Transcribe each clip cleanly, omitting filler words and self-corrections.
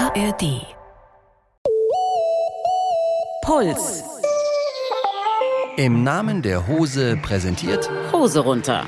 ARD. Puls. Im Namen der Hose präsentiert Hose runter.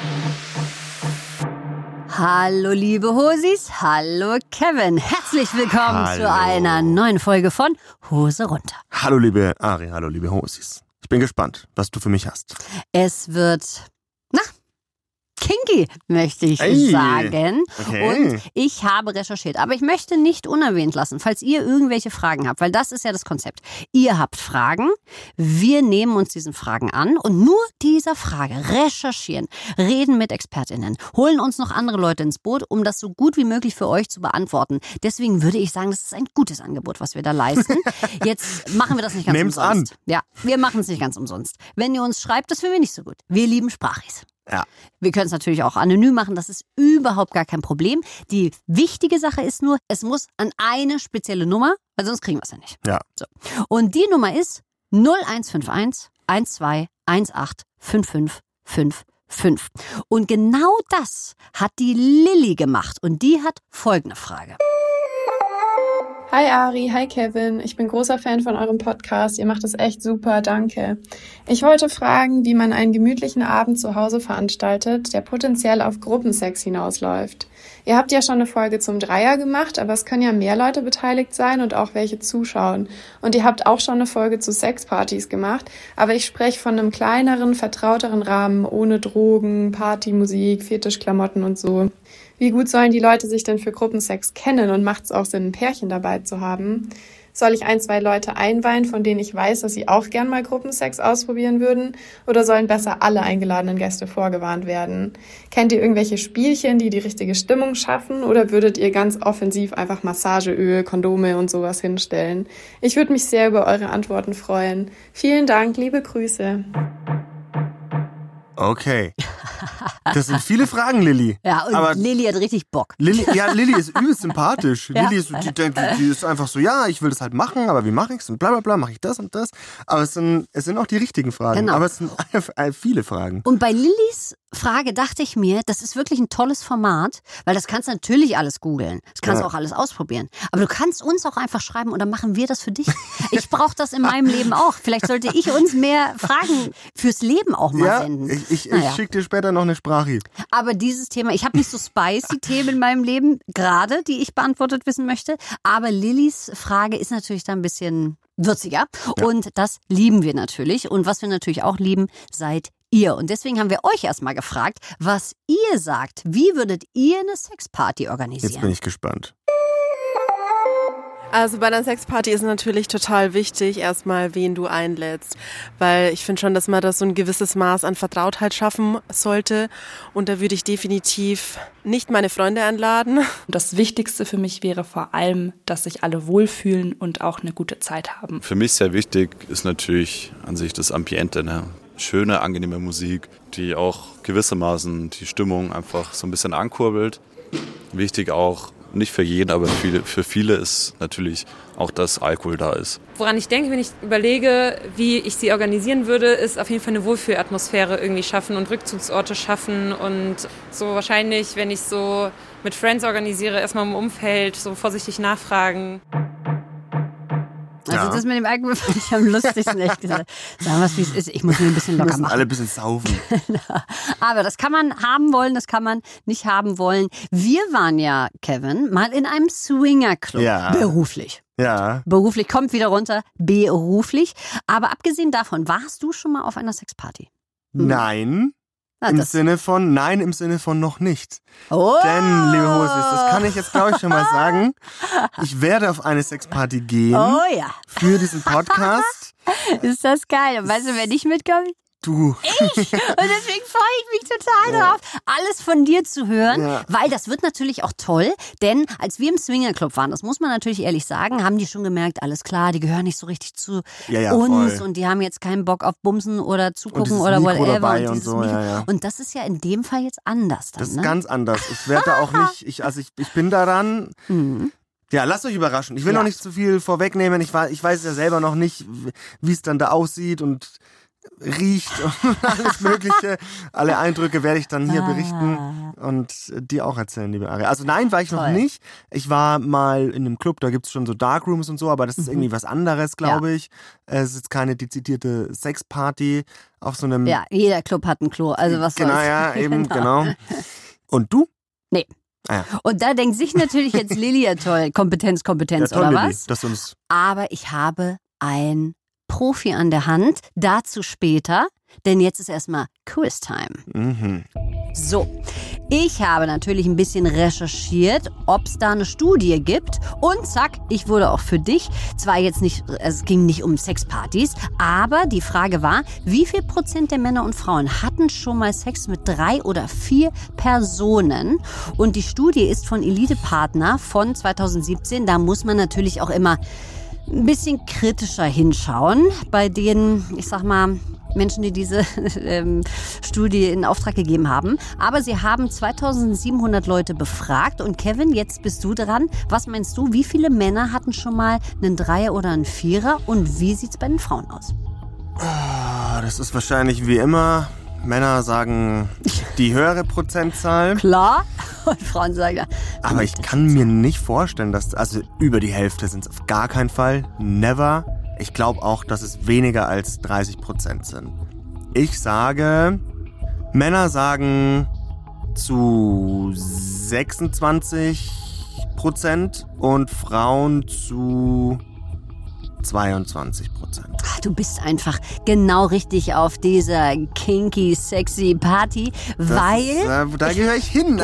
Hallo liebe Hosis, hallo Kevin. Herzlich willkommen zu einer neuen Folge von Hose runter. Hallo liebe Ari, hallo liebe Hosis. Ich bin gespannt, was du für mich hast. Es wird, kinky, möchte ich sagen. Okay. Und ich habe recherchiert. Aber ich möchte nicht unerwähnt lassen, falls ihr irgendwelche Fragen habt, weil das ist ja das Konzept. Ihr habt Fragen, wir nehmen uns diesen Fragen an und nur dieser Frage recherchieren, reden mit ExpertInnen, holen uns noch andere Leute ins Boot, um das so gut wie möglich für euch zu beantworten. Deswegen würde ich sagen, das ist ein gutes Angebot, was wir da leisten. Jetzt machen wir das nicht ganz Nehmt's umsonst. an. Ja, wir machen es nicht ganz umsonst. Wenn ihr uns schreibt, das finden wir nicht so gut. Wir lieben Sprachis. Ja. Wir können es natürlich auch anonym machen, das ist überhaupt gar kein Problem. Die wichtige Sache ist nur, es muss an eine spezielle Nummer, weil sonst kriegen wir es ja nicht. Ja. So. Und die Nummer ist 0151 12 18 5555. Und genau das hat die Lilly gemacht und die hat folgende Frage. Hi Ari, hi Kevin. Ich bin großer Fan von eurem Podcast. Ihr macht es echt super, danke. Ich wollte fragen, wie man einen gemütlichen Abend zu Hause veranstaltet, der potenziell auf Gruppensex hinausläuft. Ihr habt ja schon eine Folge zum Dreier gemacht, aber es können ja mehr Leute beteiligt sein und auch welche zuschauen. Und ihr habt auch schon eine Folge zu Sexpartys gemacht, aber ich spreche von einem kleineren, vertrauteren Rahmen, ohne Drogen, Partymusik, Fetischklamotten und so. Wie gut sollen die Leute sich denn für Gruppensex kennen und macht es auch Sinn, ein Pärchen dabei zu haben? Soll ich 1, 2 Leute einweihen, von denen ich weiß, dass sie auch gern mal Gruppensex ausprobieren würden? Oder sollen besser alle eingeladenen Gäste vorgewarnt werden? Kennt ihr irgendwelche Spielchen, die die richtige Stimmung schaffen? Oder würdet ihr ganz offensiv einfach Massageöl, Kondome und sowas hinstellen? Ich würde mich sehr über eure Antworten freuen. Vielen Dank, liebe Grüße. Okay. Das sind viele Fragen, Lilly. Ja, und aber Lilly hat richtig Bock. Lilly ist übelst sympathisch. Ja. Lilly ist, die ist einfach so, ja, ich will das halt machen, aber wie mache ich's und bla bla bla, mache ich das und das. Aber es sind auch die richtigen Fragen. Genau. Aber es sind viele Fragen. Und bei Lillys Frage dachte ich mir, das ist wirklich ein tolles Format, weil das kannst du natürlich alles googeln. Das kannst du auch alles ausprobieren. Aber du kannst uns auch einfach schreiben und dann machen wir das für dich. Ich brauche das in meinem Leben auch. Vielleicht sollte ich uns mehr Fragen fürs Leben auch mal senden. Ich schicke dir später noch eine Sprache. Aber dieses Thema, ich habe nicht so spicy Themen in meinem Leben, gerade, die ich beantwortet wissen möchte. Aber Lillys Frage ist natürlich da ein bisschen würziger. Ja. Und das lieben wir natürlich. Und was wir natürlich auch lieben, seid ihr. Und deswegen haben wir euch erstmal gefragt, was ihr sagt. Wie würdet ihr eine Sexparty organisieren? Jetzt bin ich gespannt. Also bei einer Sexparty ist natürlich total wichtig, erstmal, wen du einlädst. Weil ich finde schon, dass man da so ein gewisses Maß an Vertrautheit schaffen sollte. Und da würde ich definitiv nicht meine Freunde einladen. Das Wichtigste für mich wäre vor allem, dass sich alle wohlfühlen und auch eine gute Zeit haben. Für mich sehr wichtig ist natürlich an sich das Ambiente, ne? Schöne, angenehme Musik, die auch gewissermaßen die Stimmung einfach so ein bisschen ankurbelt. Wichtig auch, nicht für jeden, aber für viele ist natürlich auch, dass Alkohol da ist. Woran ich denke, wenn ich überlege, wie ich sie organisieren würde, ist auf jeden Fall eine Wohlfühlatmosphäre irgendwie schaffen und Rückzugsorte schaffen und so wahrscheinlich, wenn ich so mit Friends organisiere, erstmal im Umfeld so vorsichtig nachfragen. Also das mit dem Alkohol fand ich am lustigsten, echt gesagt. Sagen wir es, wie es ist. Ich muss mir ein bisschen locker machen. Alle ein bisschen saufen. Aber das kann man haben wollen, das kann man nicht haben wollen. Wir waren ja, Kevin, mal in einem Swingerclub. Ja. Beruflich. Ja. Beruflich, kommt wieder runter, beruflich. Aber abgesehen davon, warst du schon mal auf einer Sexparty? Nein. Im Sinne von noch nicht. Oh. Denn, liebe Hosis, das kann ich jetzt, glaube ich, schon mal sagen. Ich werde auf eine Sexparty gehen. Oh ja. Für diesen Podcast. Ist das geil. Und weißt du, wer nicht mitkommt? Du. Ich. Und deswegen freue ich mich total drauf, alles von dir zu hören, weil das wird natürlich auch toll, denn als wir im Swingerclub waren, das muss man natürlich ehrlich sagen, haben die schon gemerkt, alles klar, die gehören nicht so richtig zu uns voll. und die haben jetzt keinen Bock auf Bumsen oder zugucken und oder Mikro whatever. Dabei und so, Und das ist ja in dem Fall jetzt anders dann, Das ist ne? ganz anders. Ich werde da auch nicht, ich bin daran. Ja, lasst euch überraschen. Ich will noch nicht zu viel vorwegnehmen. Ich weiß ja selber noch nicht, wie es dann da aussieht und riecht und alles Mögliche. Alle Eindrücke werde ich dann hier berichten und dir auch erzählen, liebe Ari. Also nein, war ich noch nicht. Ich war mal in einem Club, da gibt es schon so Darkrooms und so, aber das ist irgendwie was anderes, glaube ich. Es ist jetzt keine dezidierte Sexparty auf so einem... Ja, jeder Club hat ein Klo, also was soll's. Genau, ja, eben, genau. Und du? Nee. Ah, ja. Und da denkt sich natürlich jetzt Lilly, ja toll, Kompetenz, Ja, toll, oder Lilly, was? dass du uns... Aber ich habe ein Profi an der Hand, dazu später, denn jetzt ist erstmal Quiz-Time. Mhm. So, ich habe natürlich ein bisschen recherchiert, ob es da eine Studie gibt und zack, ich wurde auch für dich, zwar jetzt nicht, es ging nicht um Sexpartys, aber die Frage war, wie viel Prozent der Männer und Frauen hatten schon mal Sex mit 3 oder 4 Personen? Und die Studie ist von Elite Partner von 2017, da muss man natürlich auch immer ein bisschen kritischer hinschauen bei den, ich sag mal, Menschen, die diese Studie in Auftrag gegeben haben. Aber sie haben 2700 Leute befragt. Und Kevin, jetzt bist du dran. Was meinst du, wie viele Männer hatten schon mal einen Dreier oder einen Vierer? Und wie sieht's bei den Frauen aus? Das ist wahrscheinlich wie immer. Männer sagen die höhere Prozentzahl. Klar. Und Frauen sagen ja. Aber ich kann mir nicht vorstellen, dass, also über die Hälfte sind es auf gar keinen Fall. Never. Ich glaube auch, dass es weniger als 30% sind. Ich sage, Männer sagen zu 26% und Frauen zu 22%. Ach, du bist einfach genau richtig auf dieser kinky, sexy Party, weil... Da gehöre ich hin,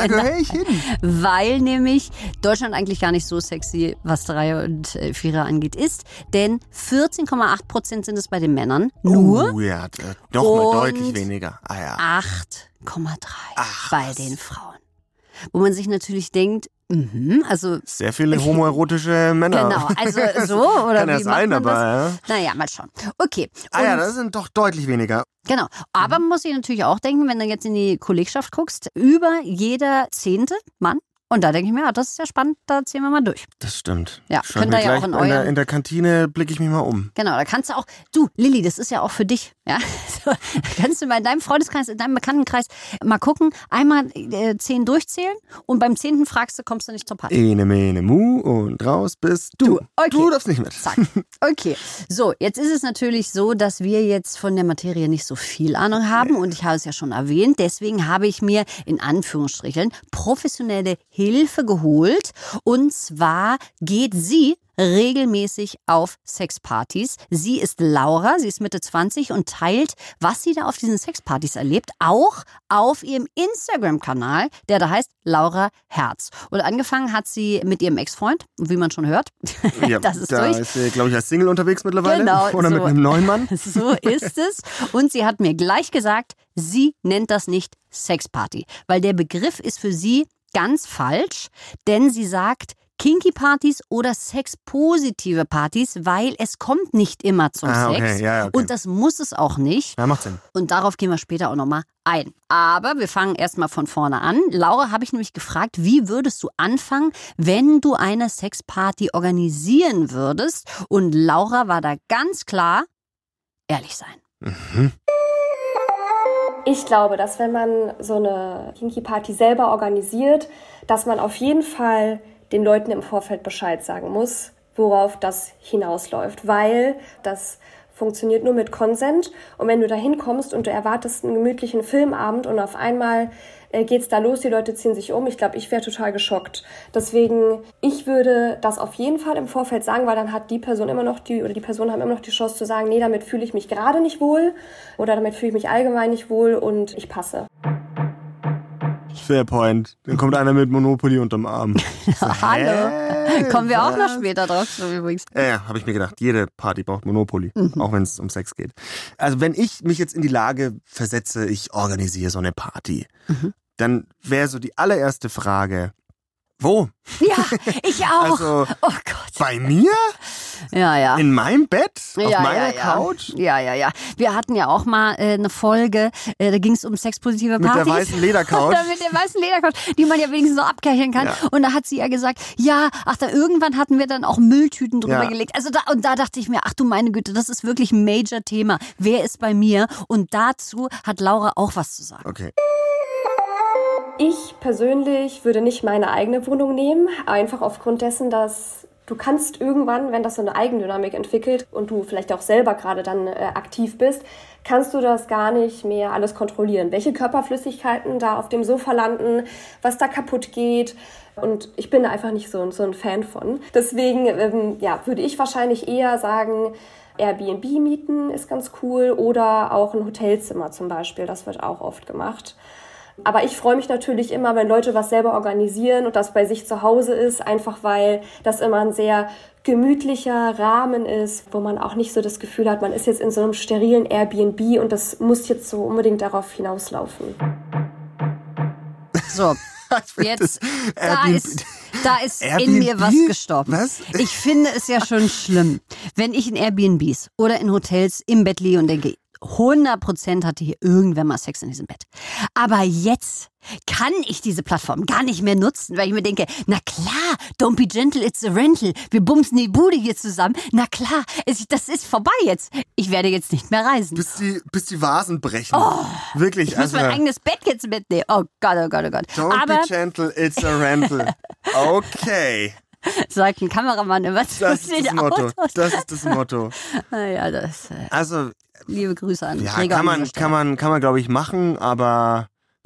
Weil nämlich Deutschland eigentlich gar nicht so sexy, was Dreier und Vierer angeht, ist. Denn 14,8% sind es bei den Männern. Nur. Oh ja, doch mal deutlich weniger. Ah, ja. 8,3 bei den Frauen. Wo man sich natürlich denkt, also sehr viele homoerotische Männer. Genau, also so oder kann wie ja sein, macht man aber das? Naja, mal schauen. Okay. Ja, das sind doch deutlich weniger. Genau, aber man muss sich natürlich auch denken, wenn du jetzt in die Kollegschaft guckst, über jeder 10. Mann. Und da denke ich mir, ja, das ist ja spannend, da ziehen wir mal durch. Das stimmt. Ja, könnt ihr ja auch in der Kantine blicke ich mich mal um. Genau, da kannst du auch, du, Lilly, das ist ja auch für dich, ja. So, da kannst du mal in deinem Freundeskreis, in deinem Bekanntenkreis mal gucken, einmal 10 durchzählen und beim 10. fragst du, kommst du nicht zur Party. Ene, mene, mu und raus bist du. Okay. Du darfst nicht mit. Zack. Okay, so, jetzt ist es natürlich so, dass wir jetzt von der Materie nicht so viel Ahnung haben und ich habe es ja schon erwähnt, deswegen habe ich mir in Anführungsstrichen professionelle Hilfe geholt und zwar geht sie regelmäßig auf Sexpartys. Sie ist Laura, sie ist Mitte 20 und teilt, was sie da auf diesen Sexpartys erlebt, auch auf ihrem Instagram-Kanal, der da heißt Laura Herz. Und angefangen hat sie mit ihrem Ex-Freund, wie man schon hört. Ja, das ist da durch. ist sie, glaube ich, als Single unterwegs mittlerweile. Genau, oder so. mit einem neuen Mann. So ist es. Und sie hat mir gleich gesagt, sie nennt das nicht Sexparty, weil der Begriff ist für sie ganz falsch, denn sie sagt Kinky-Partys oder sexpositive Partys, weil es kommt nicht immer zum Sex. Ja, okay. Und das muss es auch nicht. Ja, macht Sinn. Und darauf gehen wir später auch nochmal ein. Aber wir fangen erstmal von vorne an. Laura habe ich nämlich gefragt, wie würdest du anfangen, wenn du eine Sexparty organisieren würdest? Und Laura war da ganz klar, ehrlich sein. Mhm. Ich glaube, dass wenn man so eine Kinky-Party selber organisiert, dass man auf jeden Fall den Leuten im Vorfeld Bescheid sagen muss, worauf das hinausläuft, weil das funktioniert nur mit Consent und wenn du da hinkommst und du erwartest einen gemütlichen Filmabend und auf einmal geht's da los, die Leute ziehen sich um, ich glaube, ich wäre total geschockt. Deswegen, ich würde das auf jeden Fall im Vorfeld sagen, weil dann hat die Person immer noch die Personen haben immer noch die Chance zu sagen, nee, damit fühle ich mich gerade nicht wohl oder damit fühle ich mich allgemein nicht wohl und ich passe. Fair point. Dann kommt einer mit Monopoly unterm Arm. Hallo. Kommen wir auch noch später drauf übrigens. Ja, habe ich mir gedacht. Jede Party braucht Monopoly, auch wenn es um Sex geht. Also wenn ich mich jetzt in die Lage versetze, ich organisiere so eine Party, dann wäre so die allererste Frage, wo? Ja, ich auch. Also, oh Gott. Bei mir? Ja. In meinem Bett? Auf meiner Couch? Ja. Wir hatten ja auch mal eine Folge, da ging es um sexpositive Partys. Mit der weißen Ledercouch. Mit der weißen Ledercouch, die man ja wenigstens so abkacheln kann. Ja. Und da hat sie ja gesagt, irgendwann hatten wir dann auch Mülltüten drüber gelegt. Also da dachte ich mir, ach du meine Güte, das ist wirklich ein Major-Thema. Wer ist bei mir? Und dazu hat Laura auch was zu sagen. Okay. Ich persönlich würde nicht meine eigene Wohnung nehmen, einfach aufgrund dessen, dass du kannst irgendwann, wenn das so eine Eigendynamik entwickelt und du vielleicht auch selber gerade dann aktiv bist, kannst du das gar nicht mehr alles kontrollieren. Welche Körperflüssigkeiten da auf dem Sofa landen, was da kaputt geht. Und ich bin da einfach nicht so ein Fan von. Deswegen würde ich wahrscheinlich eher sagen, Airbnb mieten ist ganz cool oder auch ein Hotelzimmer zum Beispiel. Das wird auch oft gemacht. Aber ich freue mich natürlich immer, wenn Leute was selber organisieren und das bei sich zu Hause ist, einfach weil das immer ein sehr gemütlicher Rahmen ist, wo man auch nicht so das Gefühl hat, man ist jetzt in so einem sterilen Airbnb und das muss jetzt so unbedingt darauf hinauslaufen. So, jetzt, da ist in mir was gestorben. Was? Ich finde es ja schon schlimm, wenn ich in Airbnbs oder in Hotels im Bett liege und denke, 100% hatte hier irgendwer mal Sex in diesem Bett. Aber jetzt kann ich diese Plattform gar nicht mehr nutzen, weil ich mir denke, na klar, don't be gentle, it's a rental. Wir bumsen die Bude hier zusammen. Na klar, das ist vorbei jetzt. Ich werde jetzt nicht mehr reisen. Bis die Vasen brechen. Oh, wirklich. Ich muss mein eigenes Bett jetzt mitnehmen. Oh Gott. Don't be gentle, it's a rental. Okay. Sagt ein Kameramann immer zu Das ist das Motto. Autos. Das ist das Motto. Naja, das. Also. Liebe Grüße an Ja, kann man, glaube ich, machen, aber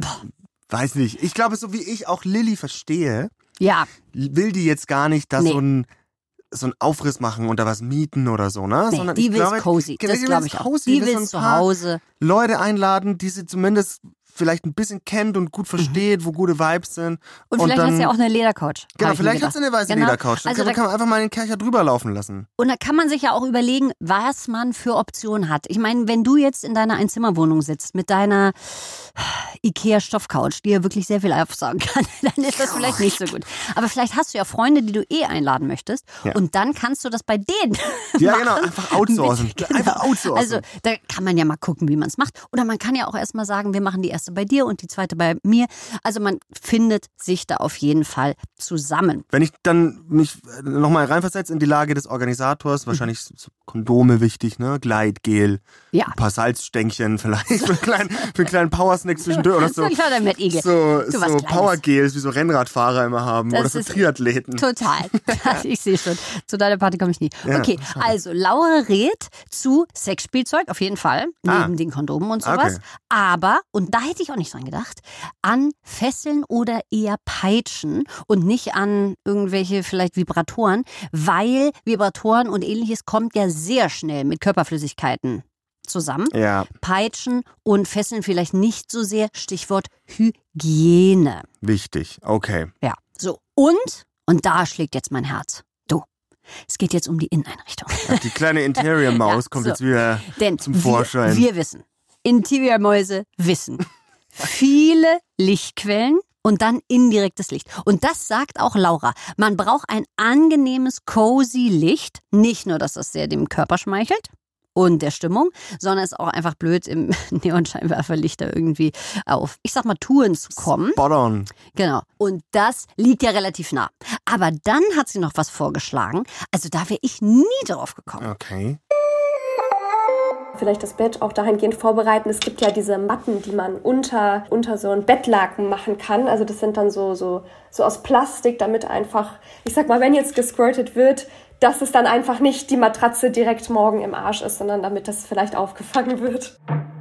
weiß nicht. Ich glaube, so wie ich auch Lilly verstehe, will die jetzt gar nicht da so ein Aufriss machen und da was mieten oder so, ne? Nee, sondern die will glaube, cozy. Das glaube ich auch. Die will zu Hause. Leute einladen, die sie zumindest vielleicht ein bisschen kennt und gut versteht, wo gute Vibes sind. Und vielleicht hat sie ja auch eine Ledercouch. Genau, vielleicht hat sie eine weiße Ledercouch. Dann also kann man einfach mal den Kercher drüber laufen lassen. Und da kann man sich ja auch überlegen, was man für Optionen hat. Ich meine, wenn du jetzt in deiner Einzimmerwohnung sitzt mit deiner Ikea-Stoffcouch, die ja wirklich sehr viel aufsagen kann, dann ist das vielleicht nicht so gut. Aber vielleicht hast du ja Freunde, die du einladen möchtest und dann kannst du das bei denen Ja, genau, einfach outsourcen. Einfach outsourcen. Also da kann man ja mal gucken, wie man es macht. Oder man kann ja auch erstmal sagen, wir machen die erste bei dir und die zweite bei mir. Also man findet sich da auf jeden Fall zusammen. Wenn ich dann mich nochmal reinversetze in die Lage des Organisators, wahrscheinlich so Kondome wichtig, ne? Gleitgel, ein paar Salzstängchen vielleicht für einen kleinen Powersnack zwischendurch oder so. So Powergels, wie so Rennradfahrer immer haben oder so Triathleten. Total. Ich sehe schon. Zu deiner Party komme ich nie. Ja, okay, also Laura rät zu Sexspielzeug, auf jeden Fall, neben den Kondomen und sowas. Okay. Aber, und da hätte ich auch nicht dran gedacht, an Fesseln oder eher Peitschen und nicht an irgendwelche vielleicht Vibratoren, weil Vibratoren und ähnliches kommt ja sehr schnell mit Körperflüssigkeiten zusammen. Ja. Peitschen und Fesseln vielleicht nicht so sehr. Stichwort Hygiene. Wichtig, okay. Ja, so. Und da schlägt jetzt mein Herz. Es geht jetzt um die Inneneinrichtung. Ach, die kleine Interior-Maus kommt jetzt wieder zum Vorschein. Wir wissen, Interior-Mäuse wissen, viele Lichtquellen und dann indirektes Licht. Und das sagt auch Laura. Man braucht ein angenehmes, cozy Licht. Nicht nur, dass das sehr dem Körper schmeichelt und der Stimmung, sondern es ist auch einfach blöd, im Neonscheinwerferlicht da irgendwie auf, ich sag mal, Touren zu kommen. Spot on. Genau. Und das liegt ja relativ nah. Aber dann hat sie noch was vorgeschlagen. Also da wäre ich nie drauf gekommen. Okay. Vielleicht das Bett auch dahingehend vorbereiten. Es gibt ja diese Matten, die man unter so ein Bettlaken machen kann. Also das sind dann so aus Plastik, damit einfach, ich sag mal, wenn jetzt gesquirtet wird, dass es dann einfach nicht die Matratze direkt morgen im Arsch ist, sondern damit das vielleicht aufgefangen wird.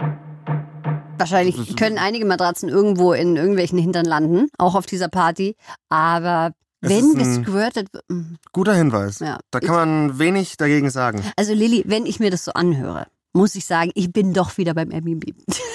Wahrscheinlich können einige Matratzen irgendwo in irgendwelchen Hintern landen, auch auf dieser Party. Aber wenn gesquirtet wird... Guter Hinweis. Ja. Da kann man wenig dagegen sagen. Also Lilly, wenn ich mir das so anhöre, muss ich sagen, ich bin doch wieder beim Airbnb.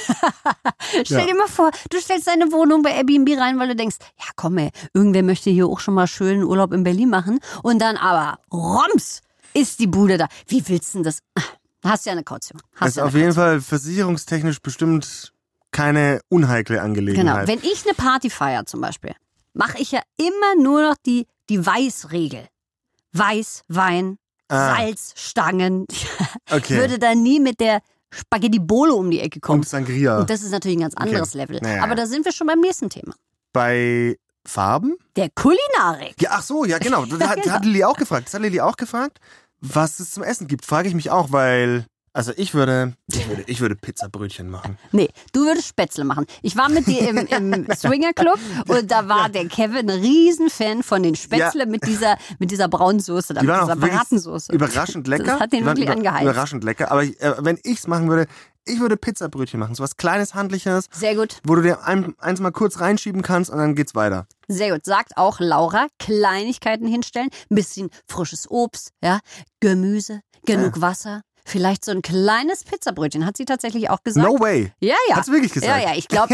Stell dir mal vor, du stellst deine Wohnung bei Airbnb rein, weil du denkst, ja komm ey, irgendwer möchte hier auch schon mal schönen Urlaub in Berlin machen. Und dann aber, roms, ist die Bude da. Wie willst du denn das? Hast ja eine Kaution. Das ist auf jeden Fall versicherungstechnisch bestimmt keine unheikle Angelegenheit. Genau, wenn ich eine Party feiere zum Beispiel, mache ich ja immer nur noch die Weißregel. Weiß, Wein, Salzstangen. Okay. Würde da nie mit der Spaghetti Bolo um die Ecke kommen. Und Sangria. Und das ist natürlich ein ganz anderes Level. Naja. Aber da sind wir schon beim nächsten Thema. Bei Farben? Der Kulinarik. Ja, ach so, ja genau. Das hat Lilly auch gefragt. Das hat Lilly auch gefragt, was es zum Essen gibt. Frage ich mich auch, weil... Also ich würde Pizzabrötchen machen. Nee, du würdest Spätzle machen. Ich war mit dir im Swingerclub und da war der Kevin ein Riesenfan von den Spätzle mit dieser braunen Soße, mit dieser Bratensoße. Überraschend lecker. Das hat den wirklich angeheizt. Überraschend lecker. Aber wenn ich es machen würde, ich würde Pizzabrötchen machen. So was Kleines, Handliches. Sehr gut. Wo du dir eins mal kurz reinschieben kannst und dann geht's weiter. Sehr gut. Sagt auch Laura, Kleinigkeiten hinstellen, ein bisschen frisches Obst, ja, Gemüse, genug Wasser. Vielleicht so ein kleines Pizzabrötchen, hat sie tatsächlich auch gesagt. No way. Ja. Hat sie wirklich gesagt? Ja, ich glaube,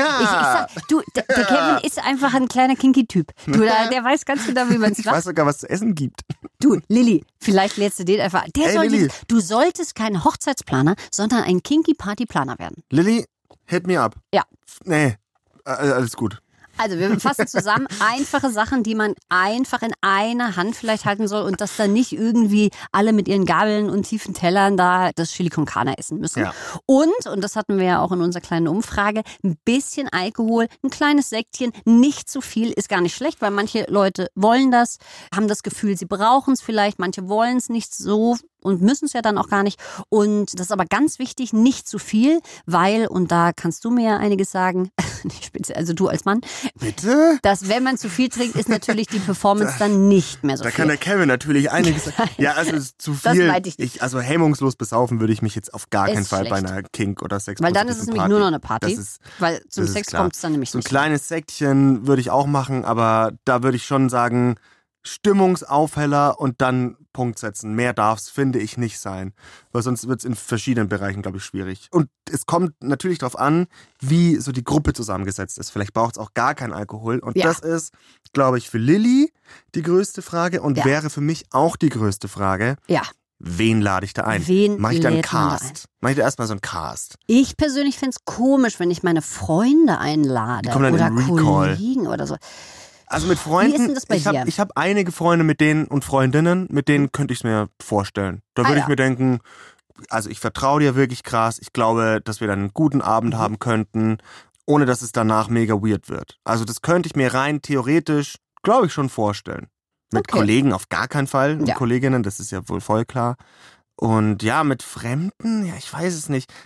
der Kevin ist einfach ein kleiner Kinky-Typ. Der weiß ganz genau, wie man es macht. Ich weiß sogar, was zu essen gibt. Du, Lilly, vielleicht lädst du den einfach. Du solltest kein Hochzeitsplaner, sondern ein Kinky-Party-Planer werden. Lilly, hit me up. Ja. Nee, alles gut. Also wir fassen zusammen einfache Sachen, die man einfach in einer Hand vielleicht halten soll und dass dann nicht irgendwie alle mit ihren Gabeln und tiefen Tellern da das Chili con Carne essen müssen. Ja. Und das hatten wir ja auch in unserer kleinen Umfrage, ein bisschen Alkohol, ein kleines Säckchen, nicht zu viel, ist gar nicht schlecht, weil manche Leute wollen das, haben das Gefühl, sie brauchen es vielleicht, manche wollen es nicht so und müssen es ja dann auch gar nicht. Und das ist aber ganz wichtig, nicht zu viel, weil, und da kannst du mir ja einiges sagen, also du als Mann, bitte? Dass wenn man zu viel trinkt, ist natürlich die Performance dann nicht mehr so da viel. Da kann der Kevin natürlich einiges sagen. Ja, also zu viel. Das ich nicht. Also hemmungslos besaufen würde ich mich jetzt auf gar keinen Fall bei einer Kink- oder Sex. Weil dann ist es nämlich nur noch eine Party. Weil zum Sex kommt es dann nämlich nicht. So ein kleines Säckchen würde ich auch machen, aber da würde ich schon sagen, Stimmungsaufheller und dann Punkt setzen. Mehr darf es, finde ich, nicht sein. Weil sonst wird es in verschiedenen Bereichen, glaube ich, schwierig. Und es kommt natürlich darauf an, wie so die Gruppe zusammengesetzt ist. Vielleicht braucht es auch gar keinen Alkohol. Und das ist, glaube ich, für Lilly die größte Frage und wäre für mich auch die größte Frage. Ja. Wen lade ich da ein? Mache ich da einen Cast? Mache ich da erstmal so einen Cast? Ich persönlich finde es komisch, wenn ich meine Freunde einlade. Die kommen dann oder in Recall. Kollegen oder so. Also mit Freunden, wie ist denn das bei dir? Ich habe einige Freunde mit denen und Freundinnen, mit denen könnte ich es mir vorstellen. Da würde ich mir denken, also ich vertraue dir wirklich krass. Ich glaube, dass wir dann einen guten Abend haben könnten, ohne dass es danach mega weird wird. Also das könnte ich mir rein theoretisch, glaube ich, schon vorstellen. Mit Kollegen auf gar keinen Fall und Kolleginnen, das ist ja wohl voll klar. Und ja, mit Fremden, ja, ich weiß es nicht.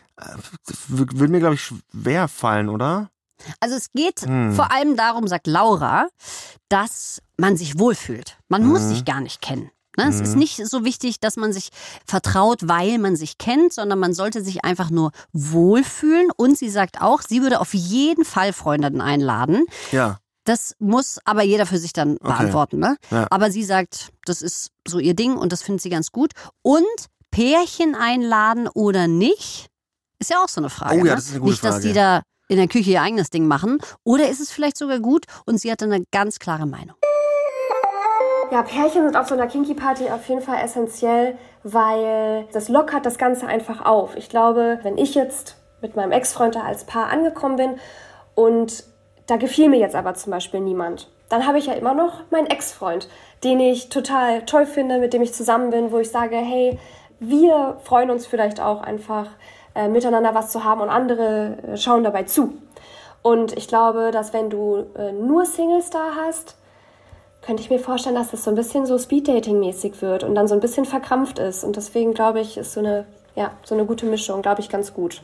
Würde mir, glaube ich, schwer fallen, oder? Also es geht vor allem darum, sagt Laura, dass man sich wohlfühlt. Man muss sich gar nicht kennen. Ne? Es ist nicht so wichtig, dass man sich vertraut, weil man sich kennt, sondern man sollte sich einfach nur wohlfühlen. Und sie sagt auch, sie würde auf jeden Fall Freundinnen einladen. Ja. Das muss aber jeder für sich dann beantworten. Ne? Ja. Aber sie sagt, das ist so ihr Ding und das findet sie ganz gut. Und Pärchen einladen oder nicht, ist ja auch so eine Frage. Oh ja, das ist eine gute Frage. Nicht, dass die da in der Küche ihr eigenes Ding machen. Oder ist es vielleicht sogar gut und sie hat eine ganz klare Meinung? Ja, Pärchen sind auf so einer Kinky-Party auf jeden Fall essentiell, weil das lockert das Ganze einfach auf. Ich glaube, wenn ich jetzt mit meinem Ex-Freund da als Paar angekommen bin und da gefiel mir jetzt aber zum Beispiel niemand, dann habe ich ja immer noch meinen Ex-Freund, den ich total toll finde, mit dem ich zusammen bin, wo ich sage, hey, wir freuen uns vielleicht auch einfach, miteinander was zu haben und andere schauen dabei zu. Und ich glaube, dass wenn du nur Singles da hast, könnte ich mir vorstellen, dass das so ein bisschen so Speed-Dating-mäßig wird und dann so ein bisschen verkrampft ist. Und deswegen glaube ich, ist so eine gute Mischung, glaube ich, ganz gut.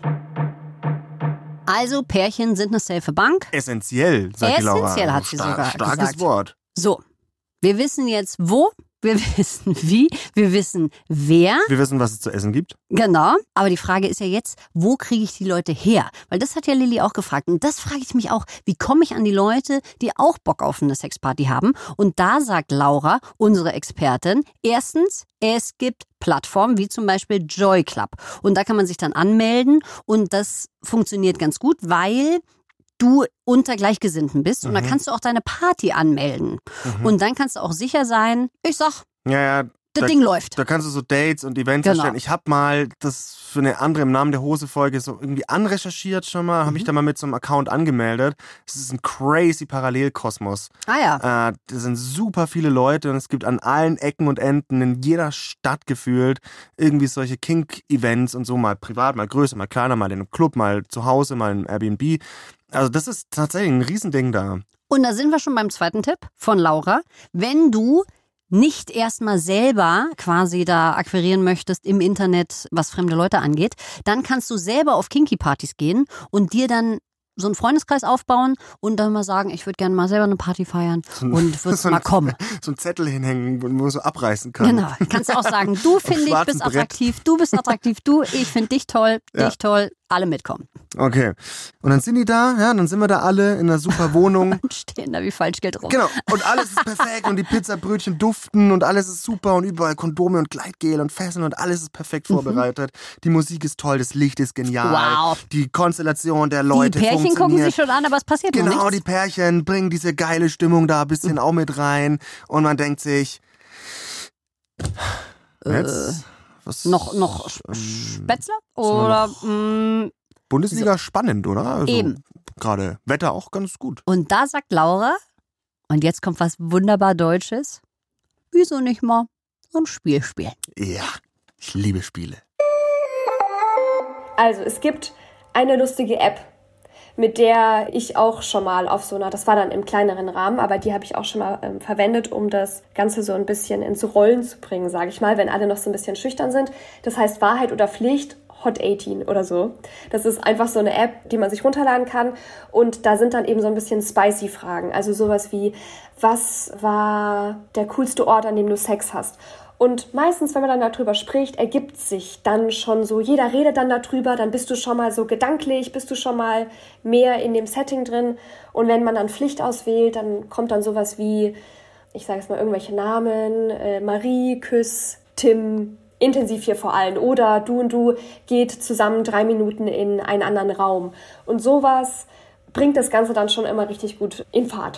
Also Pärchen sind eine safe Bank. Essentiell, sagt Laura. Essentiell hat sie sogar starkes gesagt. Wort. So, wir wissen jetzt wo, wir wissen wie, wir wissen wer. Wir wissen, was es zu essen gibt. Genau, aber die Frage ist ja jetzt, wo kriege ich die Leute her? Weil das hat ja Lilly auch gefragt. Und das frage ich mich auch, wie komme ich an die Leute, die auch Bock auf eine Sexparty haben? Und da sagt Laura, unsere Expertin, erstens, es gibt Plattformen wie zum Beispiel Joy Club. Und da kann man sich dann anmelden und das funktioniert ganz gut, weil du unter Gleichgesinnten bist und dann kannst du auch deine Party anmelden. Und dann kannst du auch sicher sein, ich sag, ja, das Ding läuft. Da kannst du so Dates und Events erstellen. Ich habe mal das für eine andere im Namen der Hose-Folge so irgendwie anrecherchiert schon mal, habe mich da mal mit so einem Account angemeldet. Es ist ein crazy Parallelkosmos. Ah ja. Da sind super viele Leute und es gibt an allen Ecken und Enden in jeder Stadt gefühlt irgendwie solche Kink-Events und so, mal privat, mal größer, mal kleiner, mal in einem Club, mal zu Hause, mal in Airbnb. Also das ist tatsächlich ein Riesending da. Und da sind wir schon beim zweiten Tipp von Laura. Wenn du nicht erstmal selber quasi da akquirieren möchtest im Internet, was fremde Leute angeht, dann kannst du selber auf Kinky-Partys gehen und dir dann so einen Freundeskreis aufbauen und dann mal sagen, ich würde gerne mal selber eine Party feiern und würdest mal kommen. So einen Zettel hinhängen, wo man so abreißen kann. Genau, kannst du auch sagen, du finde ich bist attraktiv, du bist attraktiv, ich finde dich toll, alle mitkommen. Okay, und dann sind die da, dann sind wir da alle in einer super Wohnung. Und stehen da wie Falschgeld rum. Genau, und alles ist perfekt und die Pizzabrötchen duften und alles ist super und überall Kondome und Gleitgel und Fesseln und alles ist perfekt vorbereitet. Die Musik ist toll, das Licht ist genial. Wow. Die Konstellation der Leute funktioniert. Die Pärchen gucken sich schon an, aber es passiert noch nichts. Genau, die Pärchen bringen diese geile Stimmung da ein bisschen auch mit rein und man denkt sich, jetzt... Noch Spätzle? Oder Bundesliga spannend, oder? Also eben. Gerade Wetter auch ganz gut. Und da sagt Laura, und jetzt kommt was wunderbar Deutsches, wieso nicht mal so ein Spiel spielen? Ja, ich liebe Spiele. Also es gibt eine lustige App, mit der ich auch schon mal auf so einer, das war dann im kleineren Rahmen, aber die habe ich auch schon mal verwendet, um das Ganze so ein bisschen ins Rollen zu bringen, sage ich mal, wenn alle noch so ein bisschen schüchtern sind. Das heißt Wahrheit oder Pflicht, Hot 18 oder so. Das ist einfach so eine App, die man sich runterladen kann und da sind dann eben so ein bisschen spicy Fragen. Also sowas wie, was war der coolste Ort, an dem du Sex hast? Und meistens, wenn man dann darüber spricht, ergibt sich dann schon so, jeder redet dann darüber, dann bist du schon mal so gedanklich, bist du schon mal mehr in dem Setting drin. Und wenn man dann Pflicht auswählt, dann kommt dann sowas wie, ich sage jetzt mal irgendwelche Namen, Marie, Küss, Tim, intensiv hier vor allen. Oder du und du geht zusammen 3 Minuten in einen anderen Raum. Und sowas bringt das Ganze dann schon immer richtig gut in Fahrt.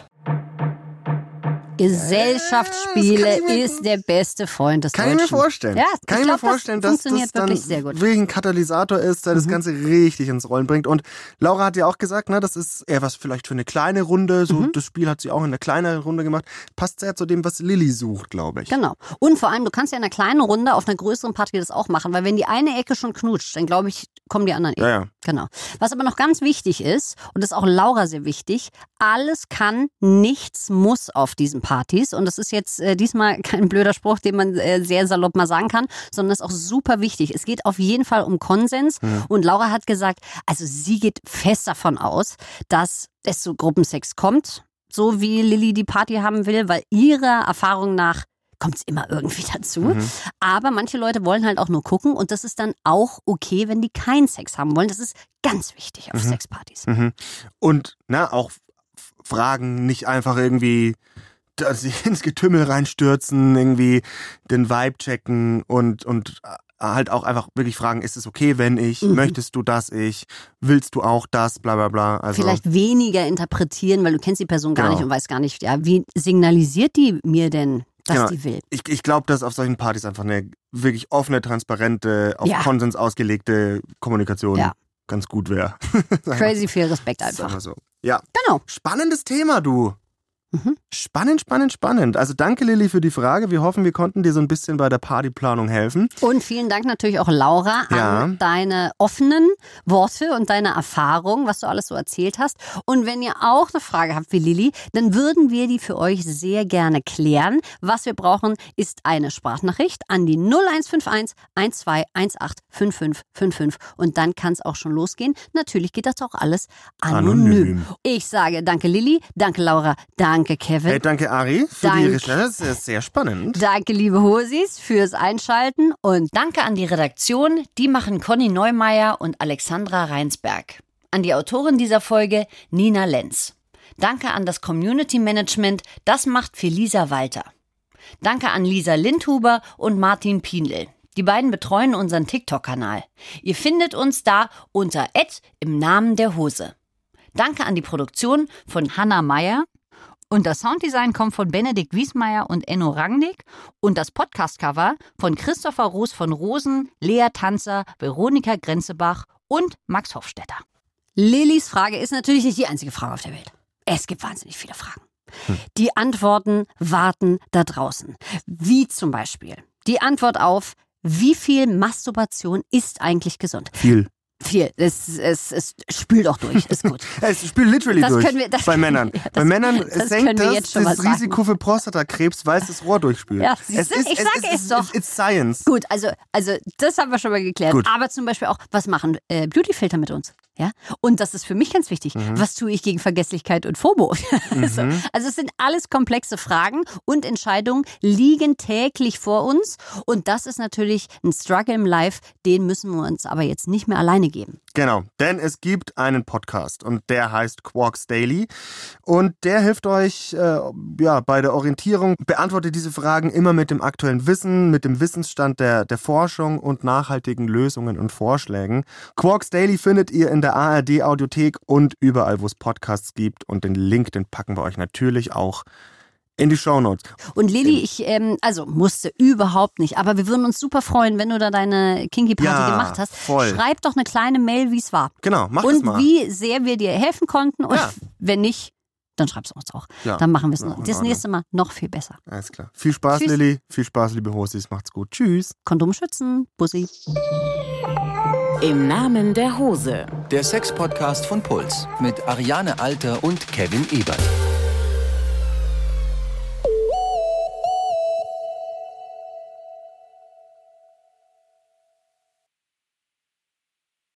Gesellschaftsspiele ist der beste Freund des Deutschen. Kann ich mir vorstellen. Ja, kann ich mir vorstellen, dass das dann wirklich ein Katalysator ist, der das Ganze richtig ins Rollen bringt. Und Laura hat ja auch gesagt, das ist eher was vielleicht für eine kleine Runde. So das Spiel hat sie auch in einer kleineren Runde gemacht. Passt sehr zu dem, was Lilly sucht, glaube ich. Genau. Und vor allem, du kannst ja in einer kleinen Runde auf einer größeren Party das auch machen, weil wenn die eine Ecke schon knutscht, dann glaube ich, kommen die anderen Ecken. Ja. Genau. Was aber noch ganz wichtig ist, und das ist auch Laura sehr wichtig, alles kann, nichts muss auf diesen Partys. Und das ist jetzt diesmal kein blöder Spruch, den man sehr salopp mal sagen kann, sondern das ist auch super wichtig. Es geht auf jeden Fall um Konsens. Und Laura hat gesagt, also sie geht fest davon aus, dass es zu Gruppensex kommt, so wie Lilly die Party haben will, weil ihrer Erfahrung nach kommt es immer irgendwie dazu. Aber manche Leute wollen halt auch nur gucken und das ist dann auch okay, wenn die keinen Sex haben wollen. Das ist ganz wichtig auf Sexpartys. Und auch Fragen nicht einfach irgendwie sich ins Getümmel reinstürzen, irgendwie den Vibe checken und halt auch einfach wirklich fragen, ist es okay, wenn ich, möchtest du das, willst du auch das, bla bla bla. Also vielleicht weniger interpretieren, weil du kennst die Person gar nicht und weißt gar nicht, wie signalisiert die mir denn, dass die will? Ich glaube, dass auf solchen Partys einfach eine wirklich offene, transparente, auf Konsens ausgelegte Kommunikation ganz gut wäre. Crazy viel Respekt einfach. Sag mal so. Ja. Genau. Spannendes Thema, du. Spannend. Also danke, Lilly, für die Frage. Wir hoffen, wir konnten dir so ein bisschen bei der Partyplanung helfen. Und vielen Dank natürlich auch, Laura, an deine offenen Worte und deine Erfahrung, was du alles so erzählt hast. Und wenn ihr auch eine Frage habt wie Lilly, dann würden wir die für euch sehr gerne klären. Was wir brauchen, ist eine Sprachnachricht an die 0151 1218 5555. Und dann kann es auch schon losgehen. Natürlich geht das auch alles anonym. Ich sage danke, Lilly, danke, Laura, danke, Kevin. Hey, danke, Ari, für die Recherche. Das ist sehr spannend. Danke, liebe Hosis, fürs Einschalten. Und danke an die Redaktion. Die machen Conny Neumeier und Alexandra Reinsberg. An die Autorin dieser Folge, Nina Lenz. Danke an das Community Management. Das macht Felisa Walter. Danke an Lisa Lindhuber und Martin Pienl. Die beiden betreuen unseren TikTok-Kanal. Ihr findet uns da unter @imnamenderhose. Danke an die Produktion von Hannah Meyer. Und das Sounddesign kommt von Benedikt Wiesmeier und Enno Rangnick. Und das Podcast-Cover von Christopher Roos von Rosen, Lea Tanzer, Veronika Grenzebach und Max Hofstetter. Lillys Frage ist natürlich nicht die einzige Frage auf der Welt. Es gibt wahnsinnig viele Fragen. Die Antworten warten da draußen. Wie zum Beispiel die Antwort auf, wie viel Masturbation ist eigentlich gesund? Viel. Es spült auch durch, ist gut. Es spült literally das durch bei Männern. Bei Männern senkt das Risiko für Prostatakrebs, weil es das Rohr durchspült. Ja, ich sage es doch. It's science. Gut, also das haben wir schon mal geklärt. Gut. Aber zum Beispiel auch, was machen Beautyfilter mit uns? Ja? Und das ist für mich ganz wichtig. Was tue ich gegen Vergesslichkeit und FOMO? Also es sind alles komplexe Fragen und Entscheidungen liegen täglich vor uns. Und das ist natürlich ein Struggle im Life, den müssen wir uns aber jetzt nicht mehr alleine geben. Genau, denn es gibt einen Podcast und der heißt Quarks Daily und der hilft euch bei der Orientierung, beantwortet diese Fragen immer mit dem aktuellen Wissen, mit dem Wissensstand der Forschung und nachhaltigen Lösungen und Vorschlägen. Quarks Daily findet ihr in der ARD Audiothek und überall, wo es Podcasts gibt und den Link, den packen wir euch natürlich auch in die Shownotes. Und Lilly, ich musste überhaupt nicht, aber wir würden uns super freuen, wenn du da deine Kinky-Party gemacht hast. Voll. Schreib doch eine kleine Mail, wie es war. Genau, mach das mal. Und wie sehr wir dir helfen konnten und wenn nicht, dann schreib's uns auch. Ja. Dann machen wir es das nächste Mal noch viel besser. Alles klar. Viel Spaß, Tschüss. Lilly. Viel Spaß, liebe Hosis. Macht's gut. Tschüss. Kondom schützen. Bussi. Im Namen der Hose. Der Sex-Podcast von Puls mit Ariane Alter und Kevin Ebert.